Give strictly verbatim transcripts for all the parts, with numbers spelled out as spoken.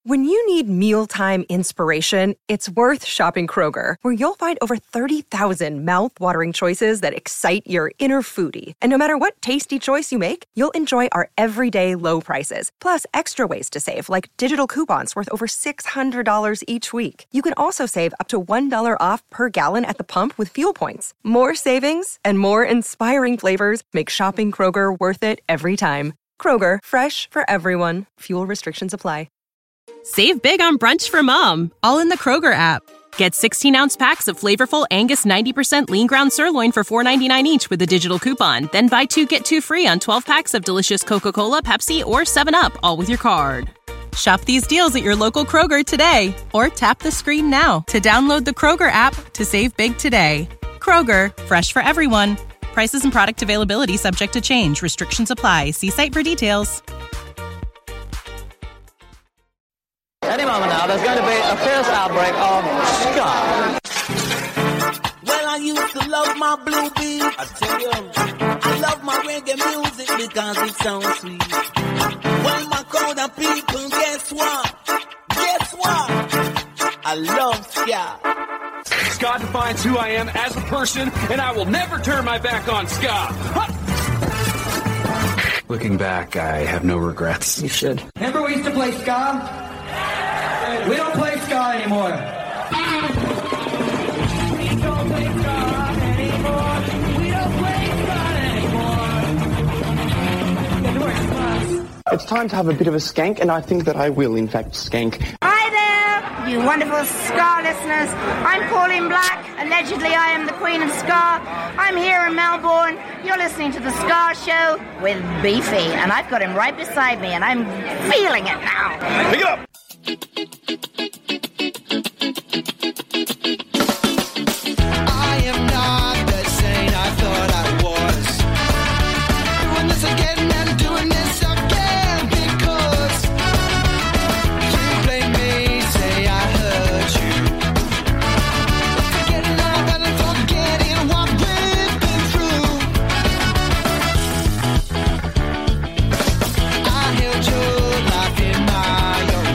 When you need mealtime inspiration, it's worth shopping Kroger, where you'll find over thirty thousand mouth-watering choices that excite your inner foodie. And no matter what tasty choice you make, you'll enjoy our everyday low prices, plus extra ways to save, like digital coupons worth over six hundred dollars each week. You can also save up to one dollar off per gallon at the pump with fuel points. More savings and more inspiring flavors make shopping Kroger worth it every time. Kroger, fresh for everyone. Fuel restrictions apply. Save big on brunch for mom, all in the Kroger app. Get sixteen-ounce packs of flavorful Angus ninety percent lean ground sirloin for four ninety-nine each with a digital coupon. Then buy two, get two free on twelve packs of delicious Coca-Cola, Pepsi, or seven up, all with your card. Shop these deals at your local Kroger today, or tap the screen now to download the Kroger app to save big today. Kroger, fresh for everyone. Prices and product availability subject to change. Restrictions apply. See site for details. Any moment now, there's going to be a fierce outbreak of ska. Well, I used to love my blue beat. I tell you, I love my reggae music because it sounds sweet. Well, my crowd of people, guess what? Guess what? I love ska. Ska defines who I am as a person, and I will never turn my back on ska. Ha! Looking back, I have no regrets. You should. Remember we used to play ska? We don't play ska anymore. We don't play ska anymore. We don't play ska anymore. It's time to have a bit of a skank, and I think that I will, in fact, skank. Hi there, you wonderful ska listeners. I'm Pauline Black. Allegedly, I am the queen of ska. I'm here in Melbourne. You're listening to The Ska Show with Beefy, and I've got him right beside me, and I'm feeling it now. Pick it up! I am not the saint I thought I was. Doing this again and doing this again because you blame me, say I hurt you. Forgetting all that and forgetting what we've been through. I held your life in my own.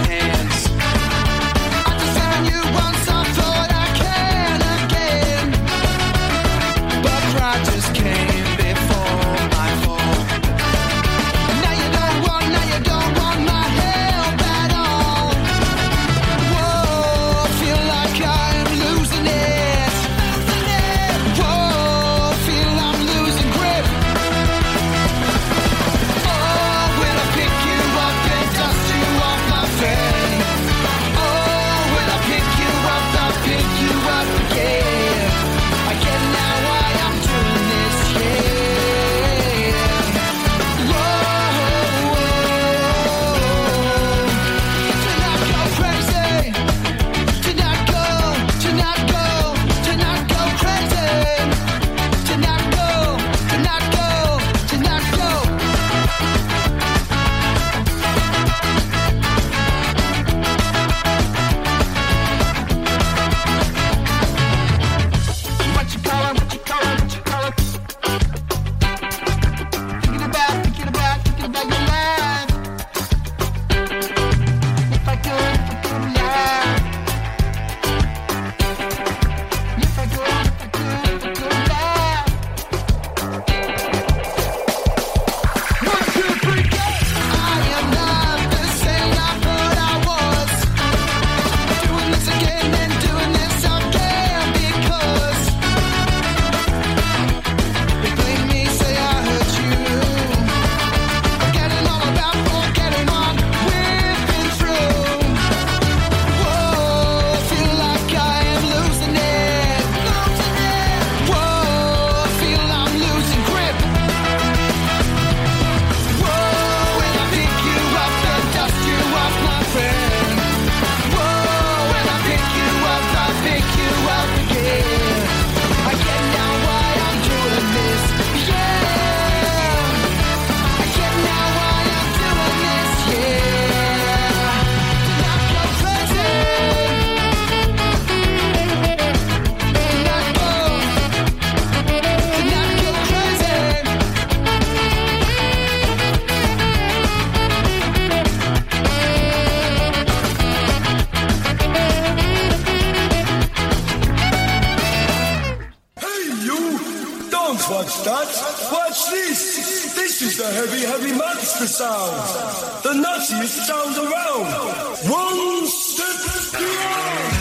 stats. Watch this. This is the heavy, heavy monster sound. The nuttiest sound around. One step beyond.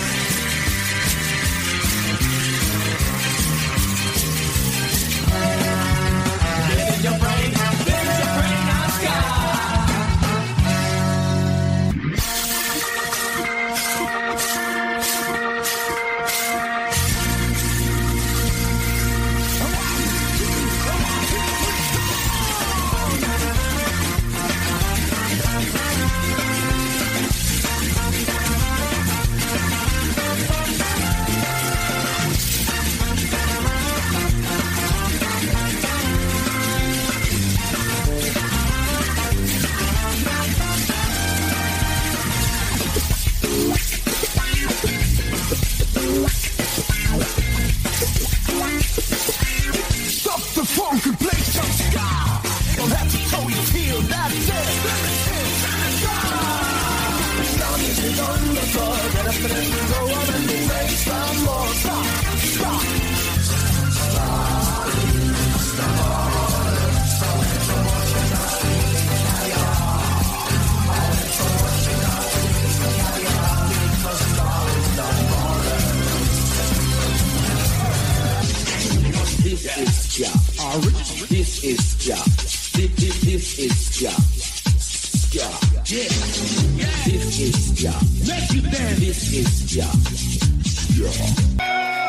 Build your brain, build your brain on Ska. This is Ska. This, this, this is Ska. Ska. Yeah. This is Ska. Let you dance. This is Ska. Ska.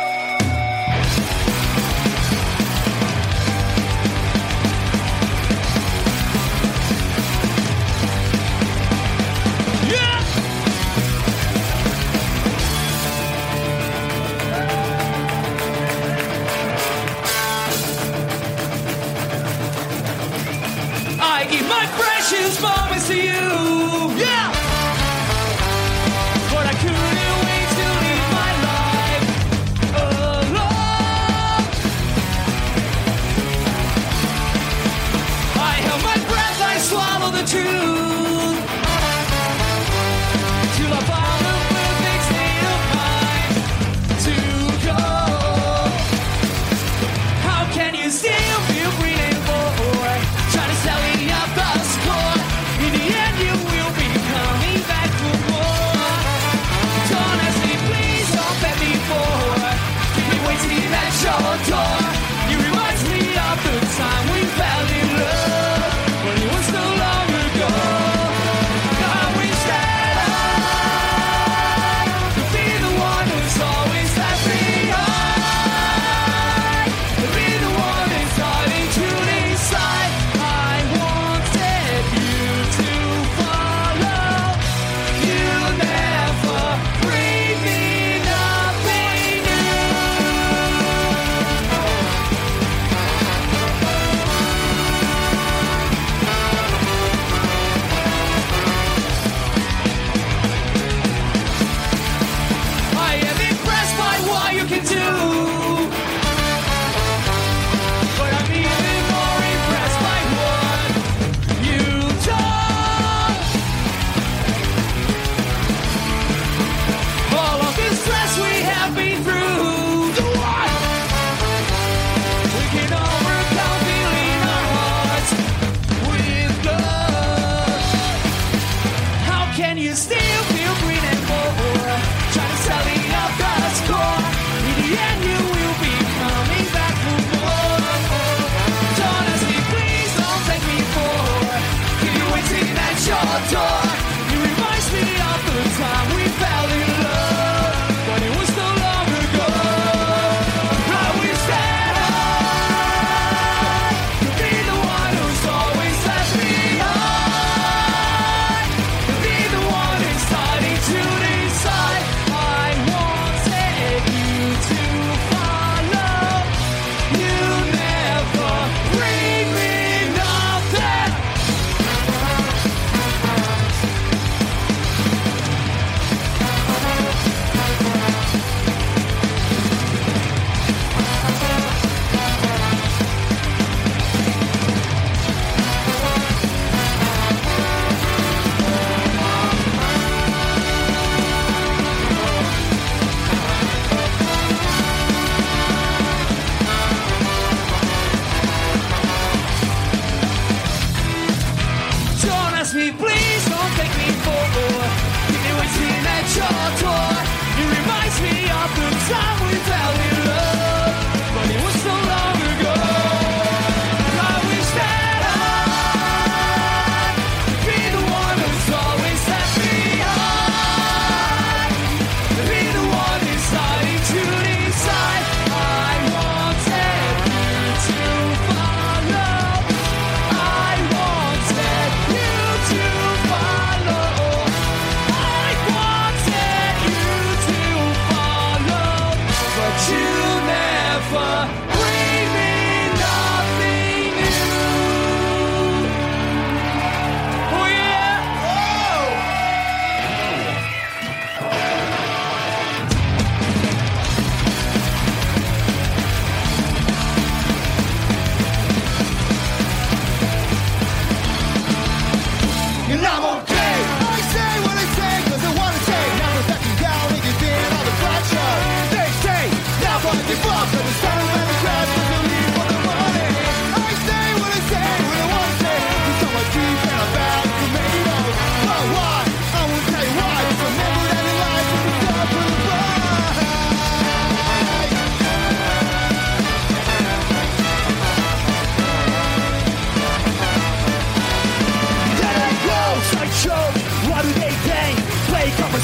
My precious moments to you, yeah. But I couldn't wait to live my life.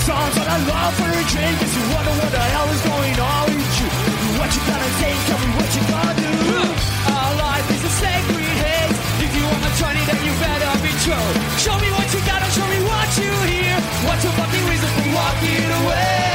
songs on a love for a drink as you wonder what the hell is going on with you. What you gonna say? Tell me what you gonna do. Our life is a sacred haze. If you want my Johnny, then you better be true. Show me what you got and show me what you hear. What's your fucking reason for walking away?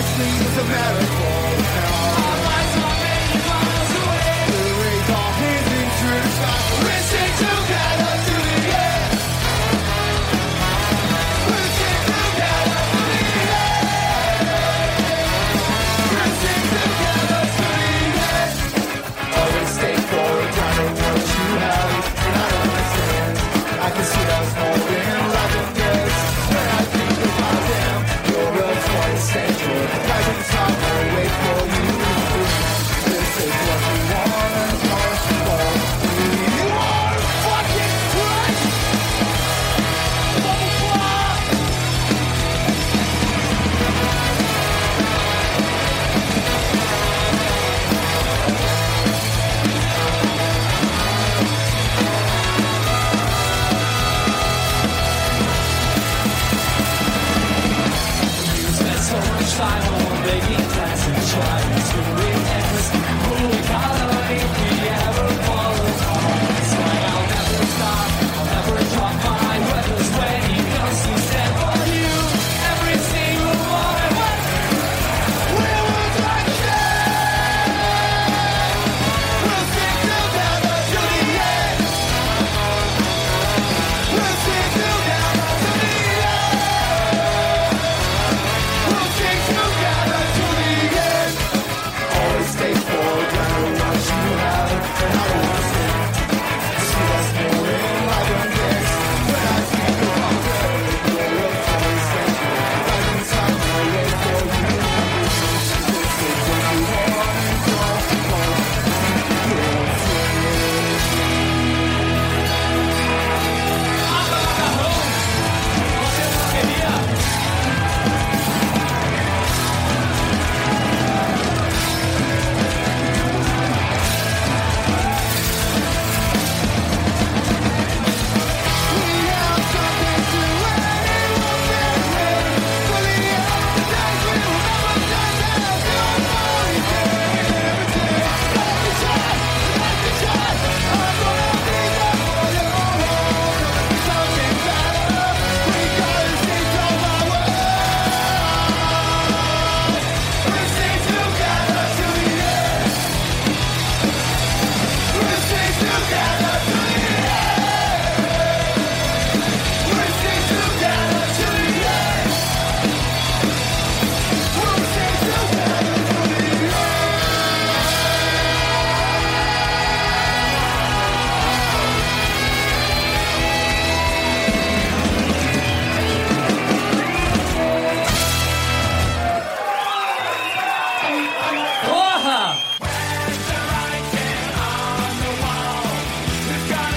America now. Our lives are many miles away. The rays off his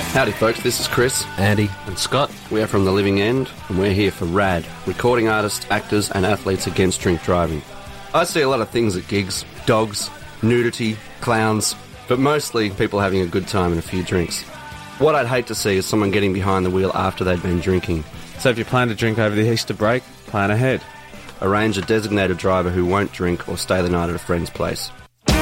Howdy folks, this is Chris, Andy and Scott. We are from The Living End and we're here for RAD, recording artists, actors and athletes against drink driving. I see a lot of things at gigs, dogs, nudity, clowns, but mostly people having a good time and a few drinks. What I'd hate to see is someone getting behind the wheel after they'd been drinking. So if you plan to drink over the Easter break, plan ahead. Arrange a designated driver who won't drink or stay the night at a friend's place.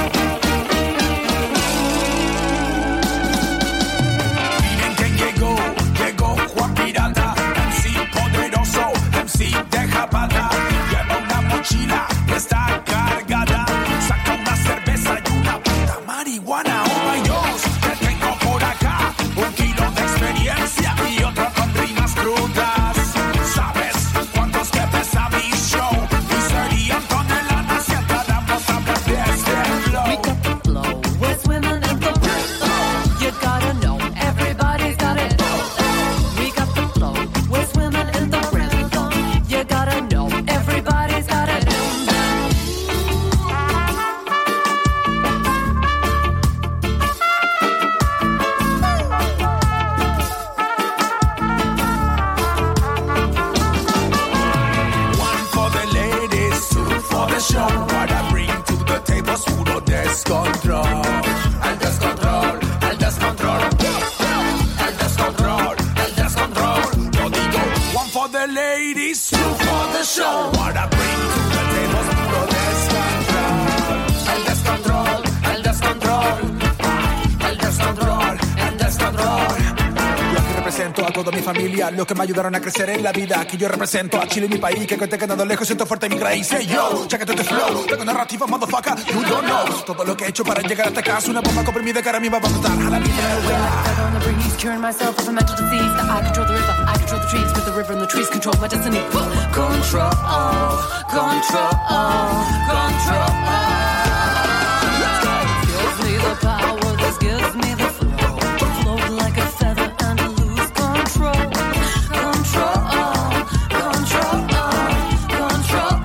Está cargada, saca una cerveza y una puta marihuana. Oh my Dios, te tengo por acá un kilo de experiencia y otro con rimas crudas. ¿Sabes cuántos que pesa mi show? Y serían toneladas si entráramos a hablar de este flow. We got the flow, we're swimming in the rhythm. You gotta know, everybody's got it. We got the flow, we're swimming in the rhythm. You gotta know, everybody's got it. Show what I bring to the table es puro descontrol. El descontrol, el descontrol, el descontrol, el descontrol. Yo digo, one for the ladies, two for the show. What I bring to the table es puro descontrol. El descontrol, el descontrol, el descontrol, el descontrol. Yo aquí represento a toda mi familia, los que me ayudaron a crecer en la vida. Aquí yo represento a Chile, mi país, que te he quedado lejos, siento fuerte mi raíz. Hey yo, chequete este flow, tengo narrativa, motherfucker, you don't know. Todo lo que he hecho para llegar hasta acá es una bomba comprimida que ahora mismo va a matar a la mierda. On the breeze, curing myself of a mental disease. Now I control the river, I control the trees, with the river and the trees control my destiny. Control, control, control. Gives me the power, this gives me the flow. Float like a feather and lose control. Control, control, control.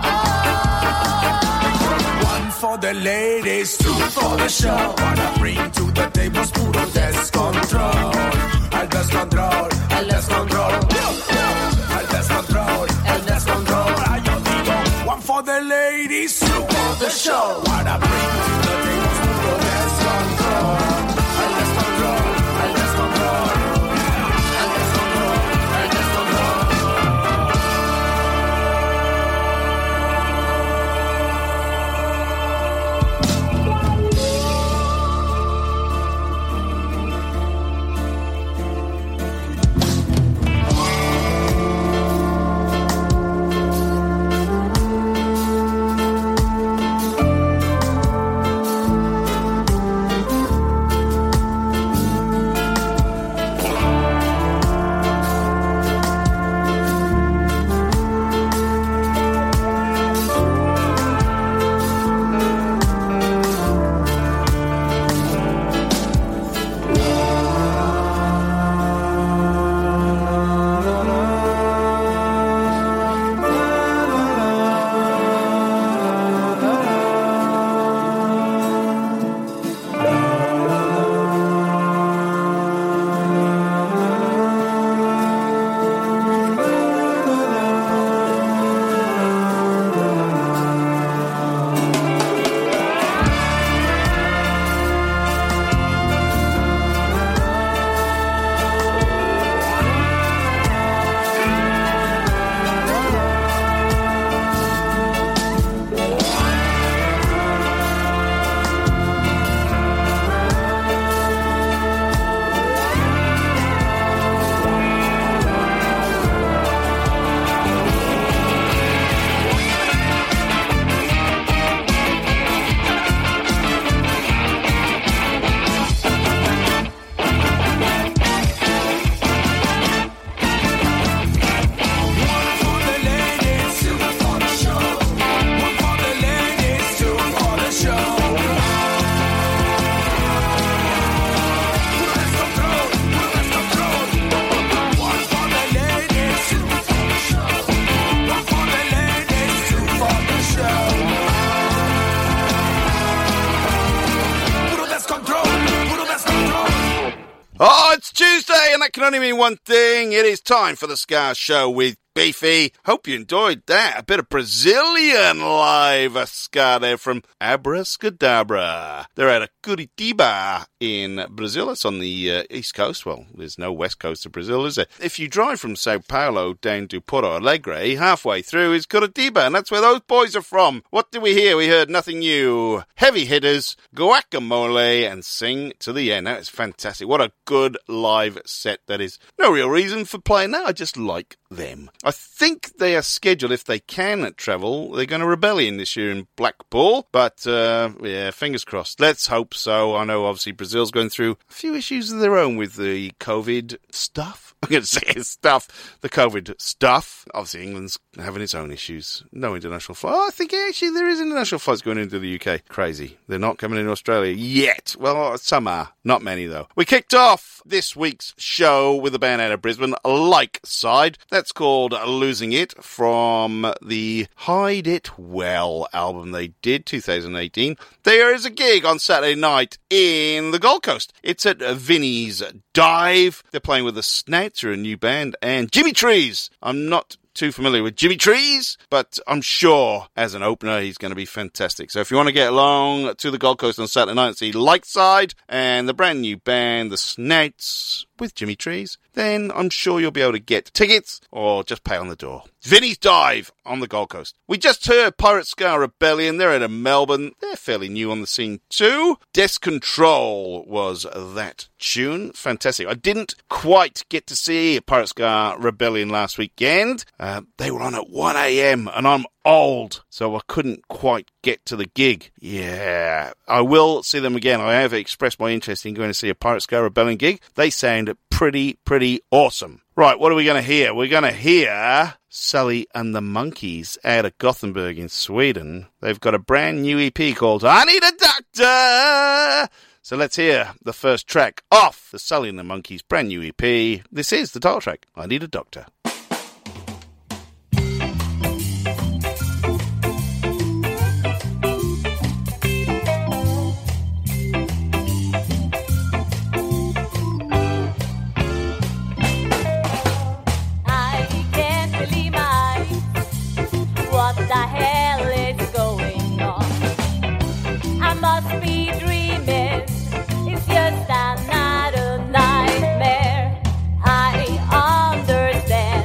One for the ladies, two for the show. What I bring to the table es puro descontrol. El descontrol, el descontrol, el descontrol, el descontrol. Yo digo, one for the ladies, two for the show. What I bring to the table es puro descontrol. El descontrol, el descontrol, el descontrol, el descontrol. It's Tuesday, and that can only mean one thing. It is time for the Ska Show with Beefy. Hope you enjoyed that. A bit of Brazilian live ska there from Abracadabra. They're at a Curitiba in Brazil. It's on the uh, east coast. Well, there's no west coast of Brazil, is there? If you drive from Sao Paulo down to Porto Alegre, halfway through is Curitiba, and that's where those boys are from. What did we hear? We heard Nothing New, Heavy Hitters, Guacamole, and Sing to the End. That is fantastic. What a good live set that is. No real reason for playing that. I just like them. I think they are scheduled, if they can travel, they're going to Rebellion this year in Blackpool, but uh, yeah, fingers crossed. Let's hope so. I know obviously Brazil's going through a few issues of their own with the COVID stuff. I'm going to say stuff, the COVID stuff. Obviously England's having its own issues. No international flight. Oh, I think actually there is international flights going into the U K. Crazy. They're not coming into Australia yet. Well, some are. Not many though. We kicked off this week's show with a band out of Brisbane, Like Side. That's called Losing It, from the Hide It Well album they did, two thousand eighteen. There is a gig on Saturday night in the Gold Coast. It's at Vinnie's Dive. They're playing with the Snouts, who are a new band, and Jimmy Trees. I'm not too familiar with Jimmy Trees, but I'm sure as an opener he's going to be fantastic. So if you want to get along to the Gold Coast on Saturday night and see Like Side and the brand new band, the Snouts, with Jimmy Trees, then I'm sure you'll be able to get tickets or just pay on the door. Vinnie's Dive on the Gold Coast. We just heard Pirate Ska Rebellion. They're out of Melbourne. They're fairly new on the scene too. Death Control was that tune. Fantastic. I didn't quite get to see Pirate Ska Rebellion last weekend. Uh, they were on at one a.m. and I'm old, so I couldn't quite get to the gig. Yeah, I will see them again. I have expressed my interest in going to see a Pirate Ska Rebellion gig. They sound pretty, pretty awesome. Right, what are we going to hear? We're going to hear Sully and the Monkeys out of Gothenburg in Sweden. They've got a brand new E P called I Need a Doctor. So let's hear the first track off the Sully and the Monkeys brand new E P. This is the title track, I Need a Doctor. Just another nightmare. I understand.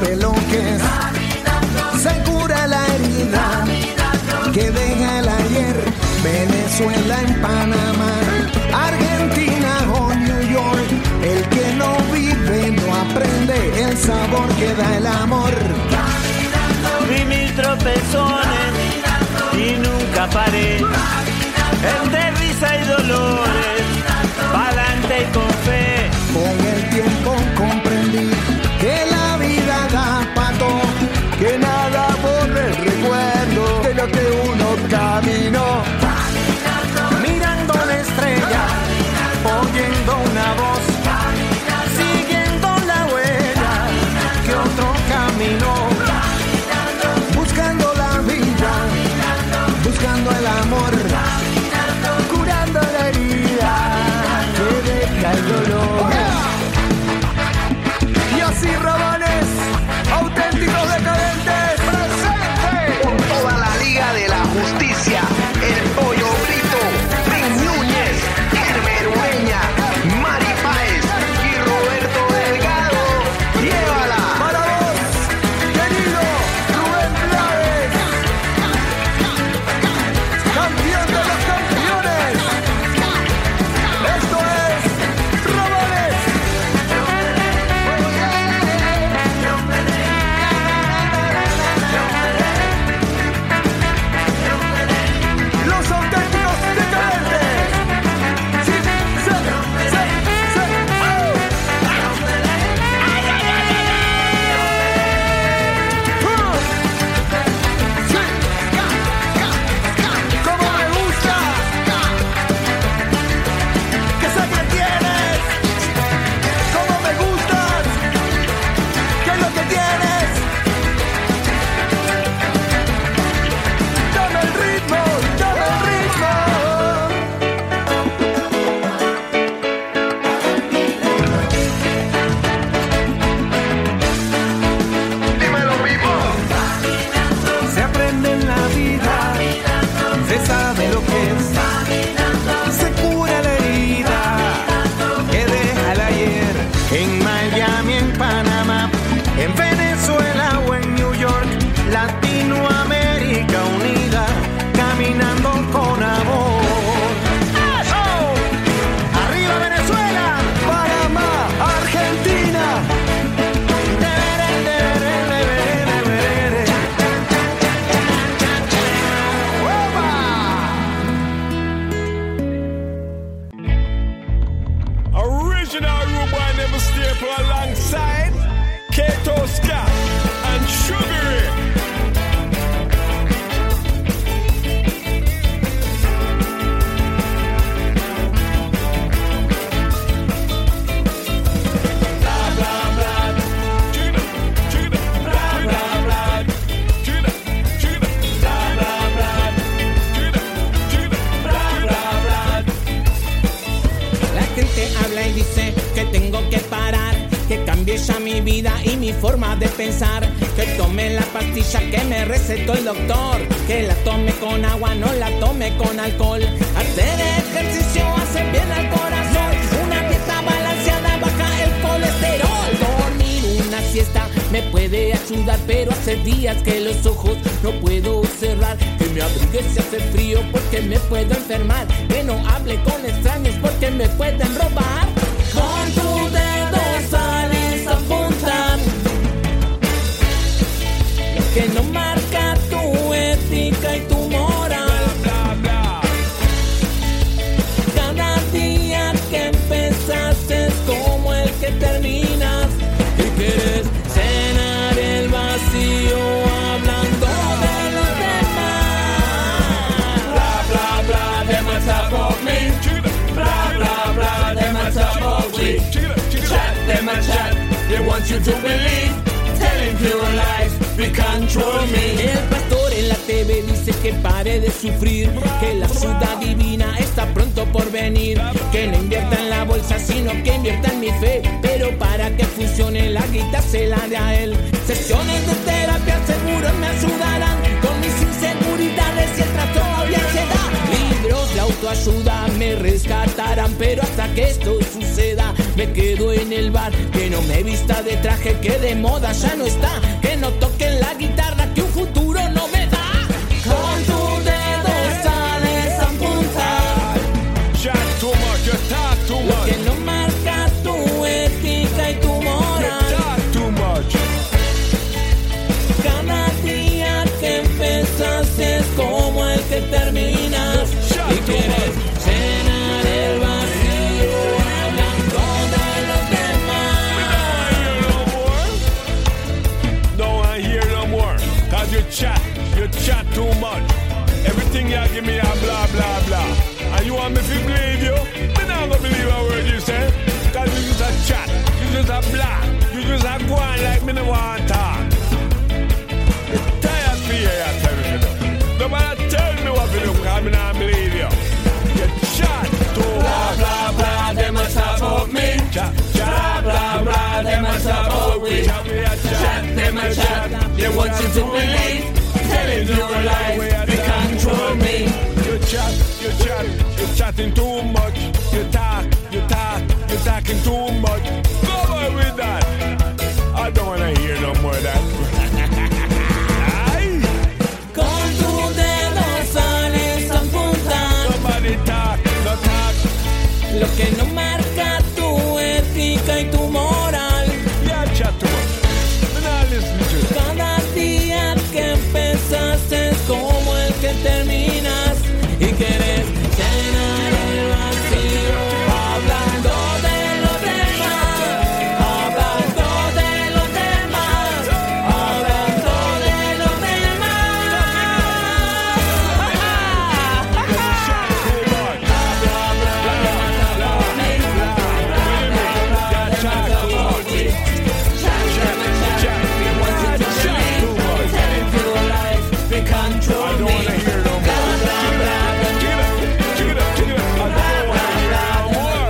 sabe lo que es. Se cura la herida que deja el ayer. Venezuela en Panamá, Argentina o New York. El que no vive no aprende el sabor que da el amor. Vi mil tropezones y nunca paré. Entre risa y dolores, pa'lante y con fe. Con el tiempo comprendí que la vida da pato, que nada borra el recuerdo de lo que uno caminó. Mirando la estrella, oyendo una voz, siguiendo la huella que otro caminó. Buscando la vida, buscando el amor, curando la herida que deja el dolor. Y así Ramones, auténticos decadentes, presente con toda la Liga de la Justicia, el Pollo Brito, Prince Núñez, Hermer Ureña, Mari Páez y Roberto Delgado. Llévala para vos, querido Rubén Blades, campeón de los campeones. Esto es Ramones. Los auténticos decadentes. Sí, sí, sí, sí. ¡Oh! Como me gusta que sé que tienes, como me gustas, que es lo que tienes. Dame el ritmo, dame el ritmo. Dímelo vivo. Se aprende en la vida, se sabe lo que es. Se cura la herida que deja el ayer. En Miami, en Panamá, en Venezuela o en New York, Latinoamérica unida, caminando con amor. ¡Eso! ¡Arriba Venezuela! ¡Panamá! ¡Argentina! Original Rude Boy never staple alongside Kato Scott and Sugar Ray. La gente habla y dice que tengo que parar, que cambie ya mi vida y mi forma de pensar, que tome la pastilla que me recetó el doctor, que la tome con agua, no la tome con alcohol. Hacer ejercicio hace bien al corazón, una dieta balanceada baja el colesterol. Dormir una siesta me puede ayudar, pero hace días que los ojos no puedo cerrar, que me abrigue si hace frío porque me puedo enfermar, que no hable con extraños porque me pueden robar. Con tu dedo sales a apuntar lo que no marca tu ética y tu moral. Cada día que empezas es como el que terminas, y quieres llenar el vacío hablando de los demás. Bla bla bla, them a talk about me. Bla bla bla, them a talk about we. Chat, them a chat, they want you to believe. Telling pure lies, they control me. El pastor en la T V dice que pare de sufrir, que la ciudad divina está pronto por venir, que no invierta en la bolsa sino que invierta en mi fe, pero para que funcione la guita se la dé a él. Sesiones de terapia seguro me ayudarán con mis inseguridades y el trastorno de ansiedad. Libros de autoayuda me rescatarán, pero hasta que esto suceda me quedo en en el bar, que no me vista de traje, que de moda ya no está, que no toquen la guitarra, que un futuro no me da. Con tu dedo sales a apuntar. Chat too much, you talk too much. Lo que no marca tu ética y tu moral. You talk too much. Cada día que empiezas es como el que terminas. Y quieres llenar el vacío hablando de los demás. No, I hear no more. Cause you chat, you chat too much. Everything you give me a blah, blah, blah. And you want me to believe you? Me not gonna believe a word you say. Cause you just a chat, you just a blah. You just a go on like me no want to talk. You're tired for you, I tell you, you know. Nobody tell me what to do, cause I not believe you. You chat too Blah, blah, blah, they must have about me. Chat, Blah, blah, blah, they must have about we. Chat, they must chat, they want you to believe. Telling you a lie, they control me. You chat, you chat, you're chatting too much. You talk, you talk, you're talking too much. Go away with that. I don't wanna hear no more of that. Con tu dedo sales a apuntar. Somebody talk, no talk. Lo que no marca tu ética y tu moral. Yeah, chat too much. I'm not listening to it. Cada día que empiezas es como el que terminas. Y quieres llenar el vacío hablando de los demás. Hablando de los demás. Hablando de los I don't wanna hear no more. Check it up, check it up, check it up. I don't wanna hear no more.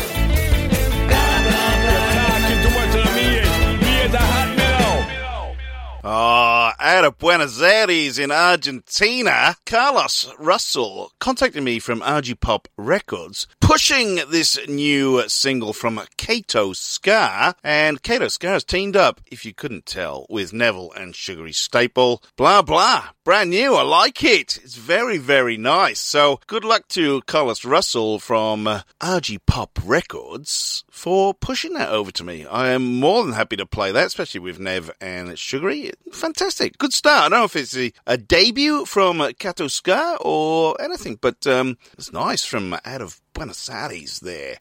You're talking too much to me. Me is a hot mellow. Oh, out of Buenos Aires in Argentina, Carlos Russell contacted me from R G Pop Records, pushing this new single from Kato Ska. And Kato Ska has teamed up, if you couldn't tell, with Neville and Sugary Staple. Blah, blah. Brand new. I like it. It's very, very nice. So good luck to Carlos Russell from uh, R G Pop Records for pushing that over to me. I am more than happy to play that, especially with Nev and Sugary. Fantastic. Good start. I don't know if it's a, a debut from uh, Kato Ska or anything, but um, it's nice from out of Buenos Aires there.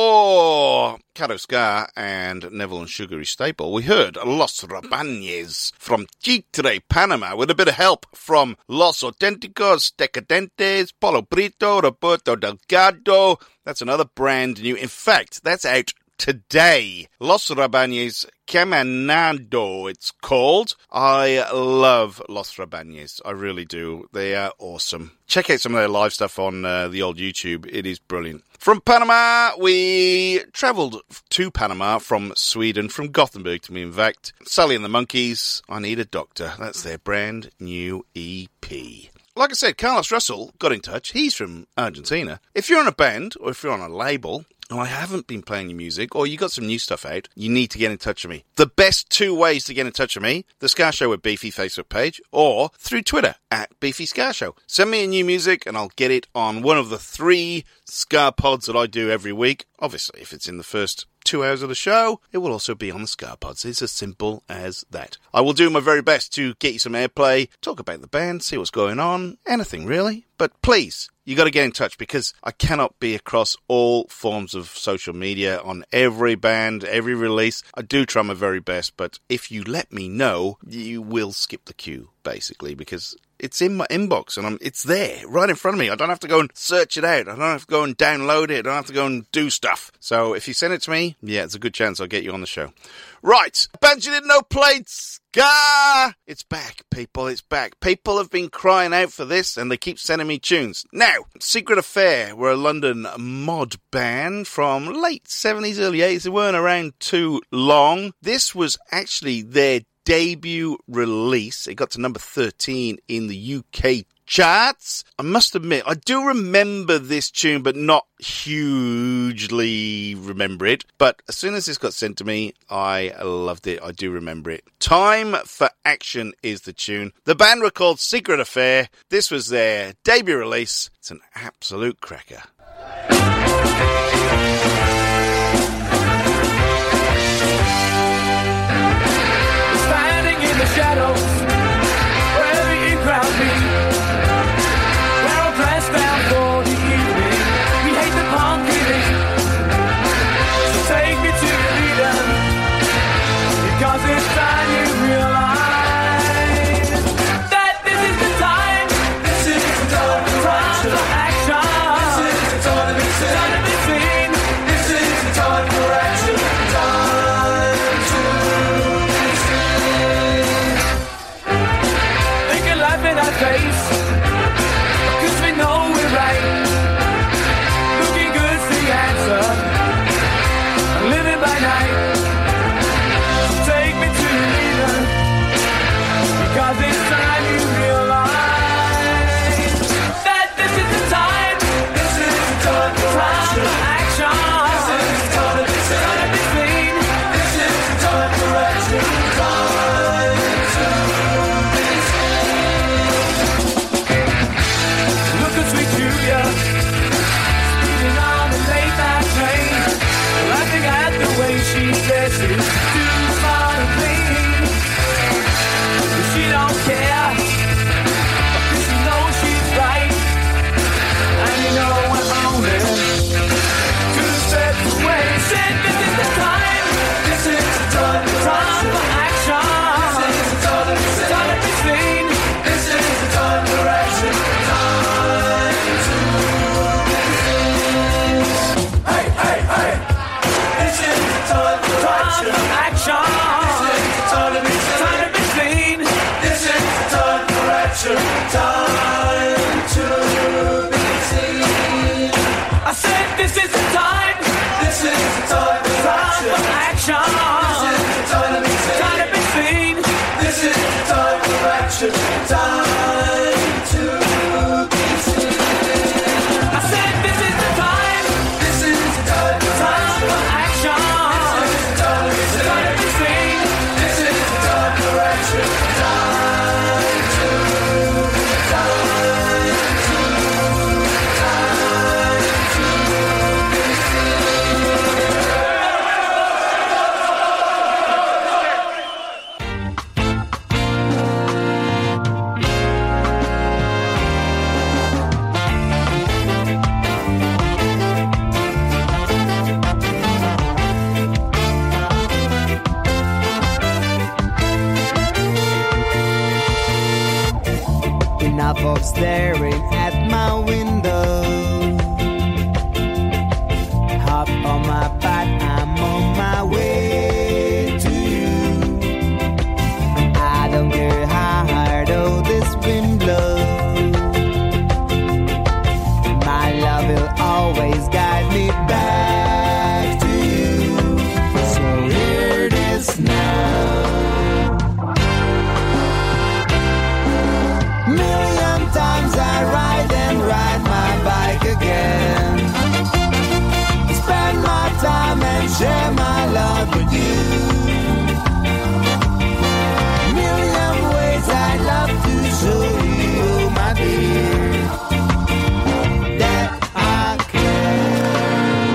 Before Kato Ska and Neville and Sugary Staple, we heard Los Rabanes from Chitre, Panama, with a bit of help from Los Auténticos Decadentes, Polo Brito, Roberto Delgado. That's another brand new. In fact, that's out today. Los Rabanes Caminando, it's called. I love Los Rabanes. I really do. They are awesome. Check out some of their live stuff on uh, the old YouTube. It is brilliant. From Panama, we travelled to Panama from Sweden, from Gothenburg to be exact. Sully and the Monkeys, I Need a Doctor. That's their brand new E P. Like I said, Carlos Russell got in touch. He's from Argentina. If you're on a band or if you're on a label and I haven't been playing your music or you got some new stuff out, you need to get in touch with me. The best two ways to get in touch with me, the Ska Show with Beefy Facebook page or through Twitter at Beefy Ska Show. Send me a new music and I'll get it on one of the three Ska pods that I do every week. Obviously, if it's in the first two hours of the show, it will also be on the Ska Pods. It's as simple as that. I will do my very best to get you some airplay, talk about the band, see what's going on, anything really. But please, you got to get in touch because I cannot be across all forms of social media on every band, every release. I do try my very best, but if you let me know, you will skip the queue, basically, because it's in my inbox and I'm, it's there right in front of me. I don't have to go and search it out. I don't have to go and download it. I don't have to go and do stuff. So if you send it to me, yeah, it's a good chance I'll get you on the show. Right. Band you didn't know played Ska. It's back, people. It's back. People have been crying out for this and they keep sending me tunes. Now, Secret Affair were a London mod band from late seventies, early eighties. They weren't around too long. This was actually their debut release. It got to number thirteen in the U K charts. I must admit, I do remember this tune, but not hugely remember it. But as soon as this got sent to me, I loved it. I do remember it. Time for Action is the tune. The band were called Secret Affair. This was their debut release. It's an absolute cracker. Standing in the shadows, wherever you crowd me, we're all dressed down for the evening. We hate the pumpkin, so take me to the leader, because it's time you realize that this is the time. This is the time for action. This is the time to be seen. Time to be seen. This is the time for action. Time to be seen. They can laugh in our face, 'cause we know we're right. Looking good's the answer. Living by night. Take me to the leader, because it's time you realize that this is the time. This is the time for action. This is the time to be seen. This is the time for action. Time to be seen. Look at sweet Julia, speeding on the late night train, laughing at the way she dresses too smartly. She don't care, because she knows she's right. And you know I'm only two steps away. Said this is the time. This is the time. Time for action. This is the time to be seen. Time to be seen. This is the time for action. Time to be seen. Hey, hey, hey. This is the time for action. Action. This is the time to be seen. Time to be seen. This is the time for action. Time to be seen. I said this is the time. This is the time for action. This is the time to be seen. Time to be seen. This is the time for action. Time to be seen. I said this is the time. This is the time for action. This is the time to be seen. This is the time for action. Time to be time to time to be Enough of staring at my window. Hop on my back, I'm on my way to you. I don't care how hard all this wind blows. My love will always guide me back to you. So here it is now. Million times I ride and ride my bike again. Spend my time and share my love with you. Million ways I'd love to show you, my dear, that I care.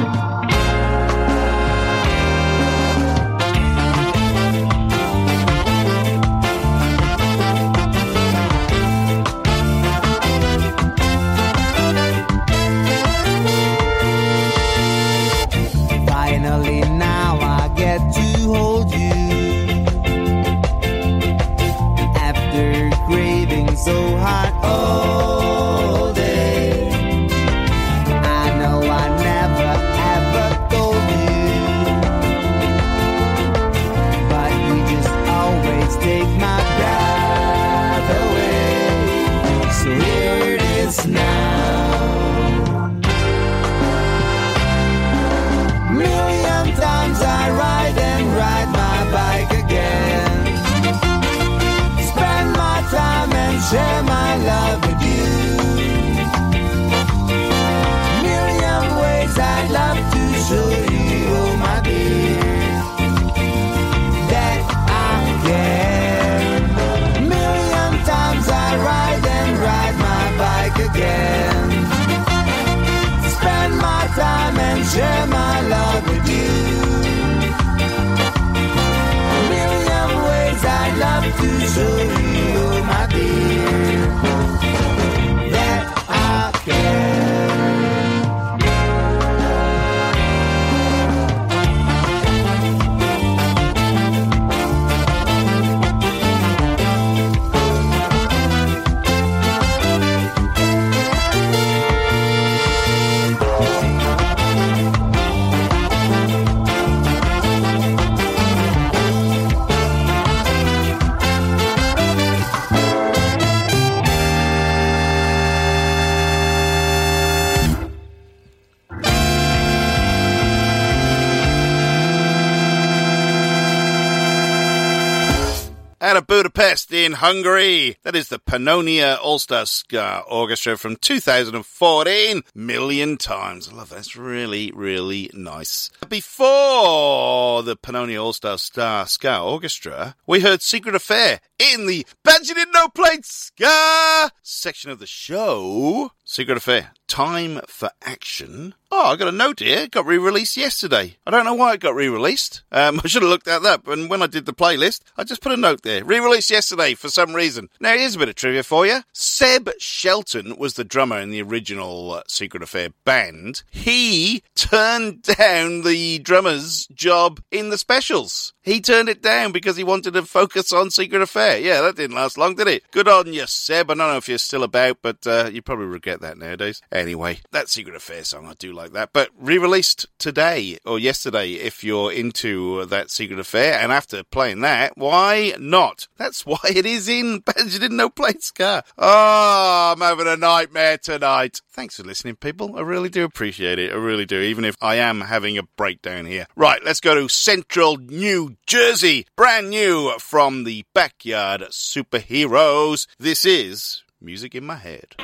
Finally now I get to hold you. After craving so hard all day, I know I never ever told you, but you just always take my breath away. So here it is now. Million times I ride and ride my out of Budapest in Hungary. That is the Pannonia All-Star Ska Orchestra from two thousand fourteen. Million times. I love that. It's really, really nice. Before the Pannonia All-Star Star Ska Orchestra, we heard Secret Affair in the Badger Didn't Know Played Ska section of the show. Secret Affair, Time for Action. Oh, I got a note here. It got re-released yesterday. I don't know why it got re-released. Um, I should have looked at that, but when I did the playlist, I just put a note there. Re-released yesterday for some reason. Now, here's a bit of trivia for you. Seb Shelton was the drummer in the original uh, Secret Affair band. He turned down the drummer's job in the specials. He turned it down because he wanted to focus on Secret Affair. Yeah, that didn't last long, did it? Good on you, Seb. I don't know if you're still about, but uh, you probably regret that nowadays. Anyway, that Secret Affair song, I do like that. But re-released today or yesterday if you're into that Secret Affair. And after playing that, why not? That's why it is in Bands You Didn't Know Played Ska. Oh, I'm having a nightmare tonight. Thanks for listening, people. I really do appreciate it. I really do, even if I am having a breakdown here. Right, let's go to Central New Jersey. Brand new from the Backyard Superheroes. This is Music in My Head.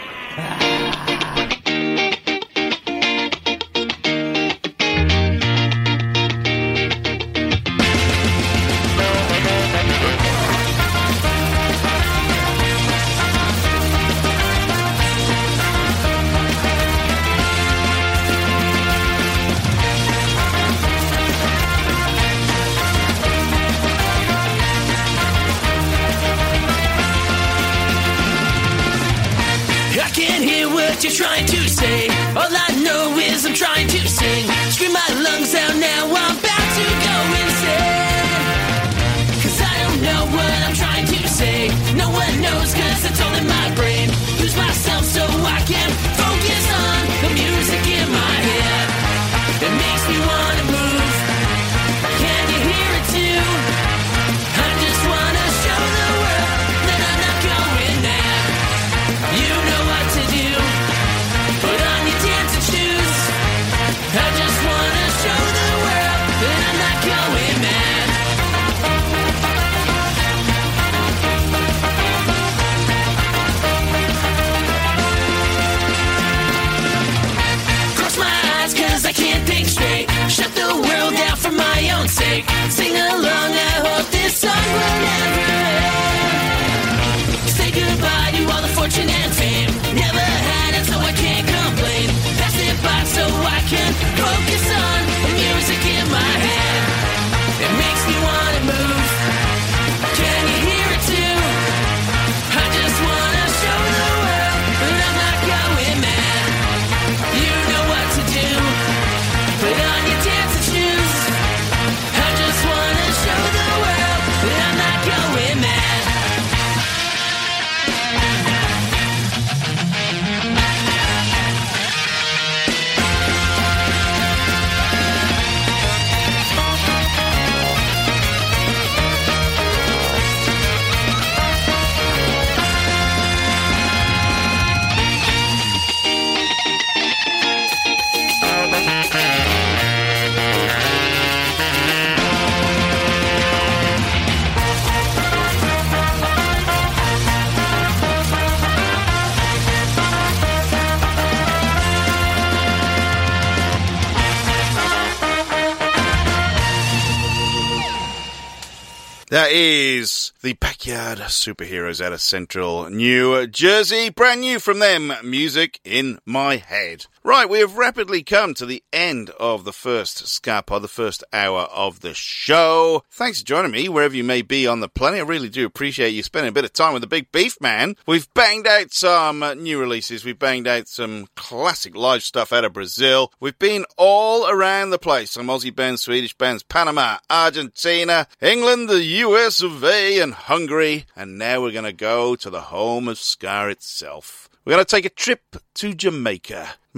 I can't hear what you're trying to say. All I know is I'm trying to sing. Scream my lungs out now, I'm about to go insane. Cause I don't know what I'm trying to say. No one knows cause it's all in my brain. Lose myself so I can focus on the music in my head. It makes me wanna move. Can you hear it too? I just wanna show the world that I'm not going mad. You know what to do. Put on your dancing shoes. I just wanna show the world that I'm not going mad. Cross my eyes cause I can't think straight. Shut the world down for my own sake. Sing along, I hope this song will never end. Say goodbye to all the fortune and fame. Never had it, so I can't complain. Pass it by so I can focus on the music in my head. It makes me wanna move. Can you hear it too? I just wanna show the world that I'm not going mad. You know what to do. Put on your dancing shoes. I just wanna show the world that I'm not going mad. That is the Backyard Superheroes out of Central New Jersey. Brand new from them, Music in My Head. Right, we have rapidly come to the end of the first Ska Pod, the first hour of the show. Thanks for joining me wherever you may be on the planet. I really do appreciate you spending a bit of time with the Big Beef Man. We've banged out some new releases. We've banged out some classic live stuff out of Brazil. We've been all around the place. Some Aussie bands, Swedish bands, Panama, Argentina, England, the U S of A, and Hungary. And now we're going to go to the home of Ska itself. We're going to take a trip to Jamaica.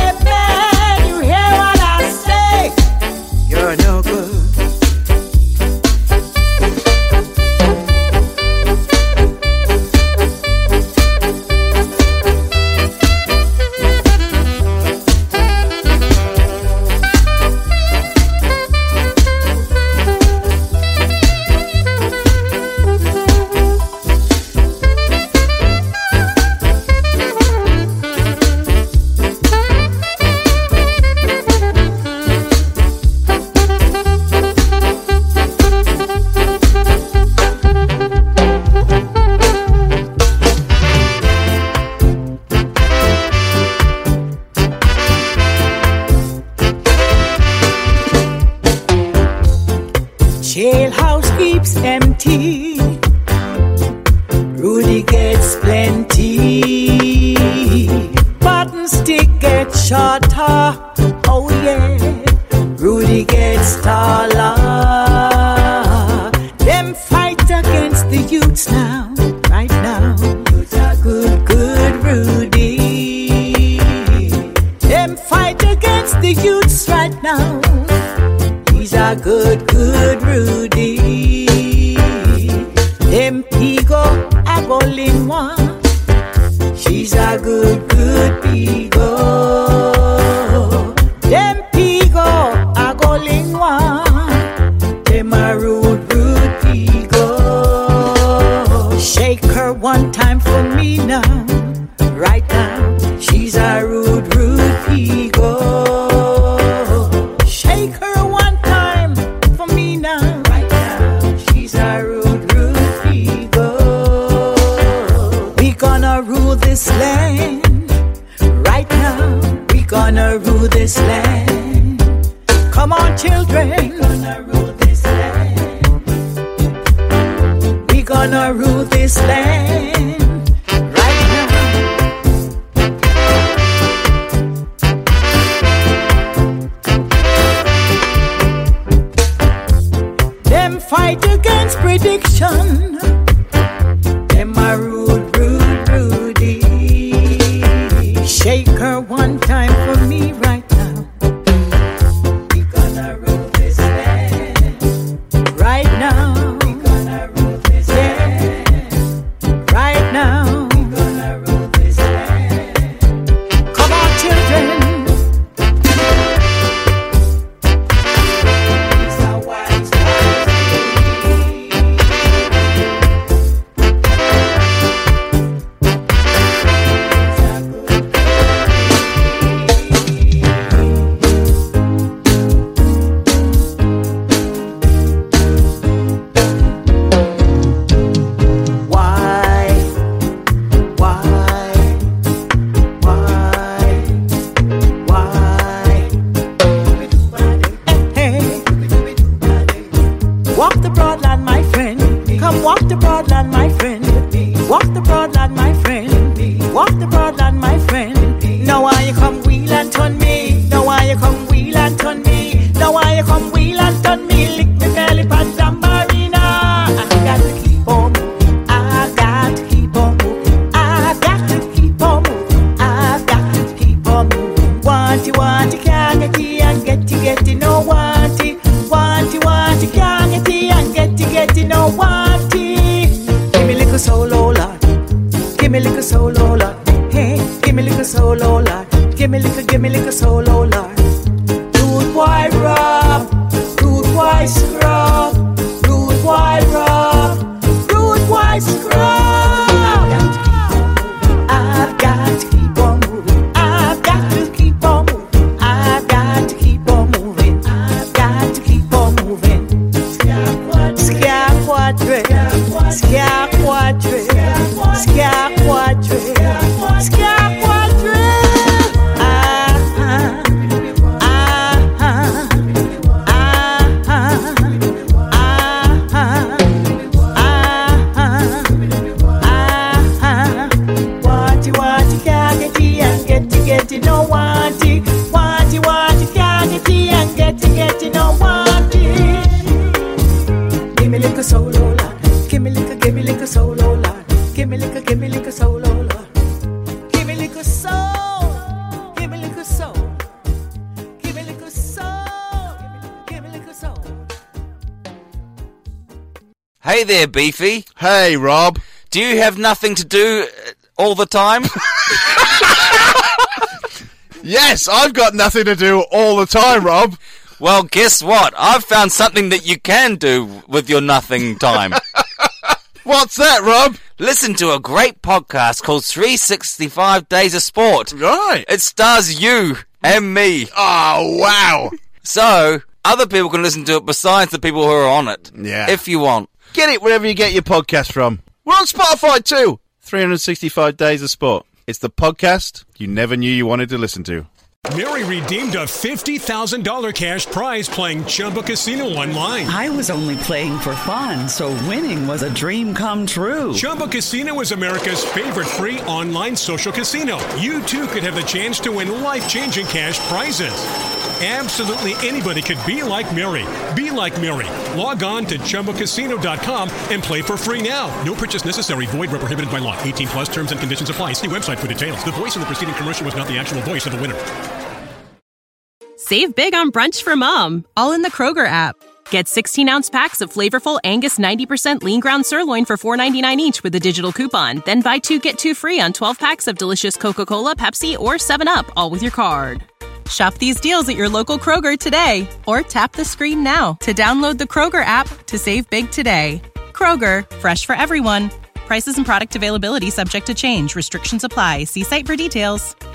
plenty. Rudy gets plenty. Button stick gets shorter. Oh yeah. Rudy gets taller. Them fight against the youths now, right now. Youths are good, good Rudy. Them fight against the youths right now. He's a good, good Rudy. Them pigo a bowling one. She's a good, good pigo. Them pigo a bowling one. Them a rude, rude pigo. Shake her one time for me now, right now. She's a rude, rude pigo. Shake her one time for me now, right now. She's a rude, rude pigo. We gonna rule this land, right now. We gonna rule this land. Come on, children. We gonna rule this land. We gonna rule this land, right now. Them fight against prediction. Them a rude, rude, Rudy. Shake her one time for me right now. We gonna rule this land, right now. We gonna rule this land, right now. We gonna rule this land. Come on, children. He's a wise Why? Why? Why? Why? Hey. Walk the broad land, my friend. Come walk the broad land, my friend. Walk the broad land, my friend. Walk the broad land, my friend. Now why you come wheel and turn me? Now why you come wheel and turn me? Now why you come wheel and turn me? Lick me belly pan tambourina. I got to keep on moving. I got to keep on moving. I got to keep on moving. I got to keep on moving. Want you, want you, can't get it and get it, get it, no want it. Want you, want you, can't get it and get it, get it, no want it. Give me little solo, Lord. Give me little solo, Lord. Hey, give me little solo, Lord. Give me little, give me little solo, Lord. Rude boy rub, rude boy scrub, rude boy rub, rude boy scrub. I've got to keep on moving. I've got to keep on moving. I've got to keep on moving. I've got to keep on moving. Skia quadre, skia quadre, skia quadre, skia quadre. Ah, ah, ah, ah, ah, ah, ah. Want you, want you, can't get it and get it, get it, no want it. Want you, want you, can't get it and get it, get it, no want it. Give me like a solo, Lord. Give me like a, give me like a solo, Lord. Give me like a, give me like a solo, Lord. Give me like a soul. Give me like a soul. Give me like a soul. Give me like a soul. Hey there, Beefy. Hey, Rob. Do you have nothing to do uh, all the time? Yes, I've got nothing to do all the time, Rob. Well, guess what? I've found something that you can do with your nothing time. What's that, Rob? Listen to a great podcast called three sixty-five Days of Sport. Right. It stars you and me. Oh, wow. So, other people can listen to it besides the people who are on it. Yeah. If you want. Get it wherever you get your podcast from. We're on Spotify too. three sixty-five Days of Sport. It's the podcast you never knew you wanted to listen to. Mary redeemed a fifty thousand dollars cash prize playing Chumba Casino online. I was only playing for fun, so winning was a dream come true. Chumba Casino is America's favorite free online social casino. You too could have the chance to win life-changing cash prizes. Absolutely anybody could be like Mary. Be like Mary. Log on to Chumba Casino dot com and play for free now. No purchase necessary. Void where prohibited by law. eighteen plus terms and conditions apply. See website for details. The voice in the preceding commercial was not the actual voice of the winner. Save big on brunch for mom, all in the Kroger app. Get sixteen-ounce packs of flavorful Angus ninety percent lean ground sirloin for four ninety-nine each with a digital coupon. Then buy two, get two free on twelve packs of delicious Coca-Cola, Pepsi, or seven up, all with your card. Shop these deals at your local Kroger today, or tap the screen now to download the Kroger app to save big today. Kroger, fresh for everyone. Prices and product availability subject to change. Restrictions apply. See site for details.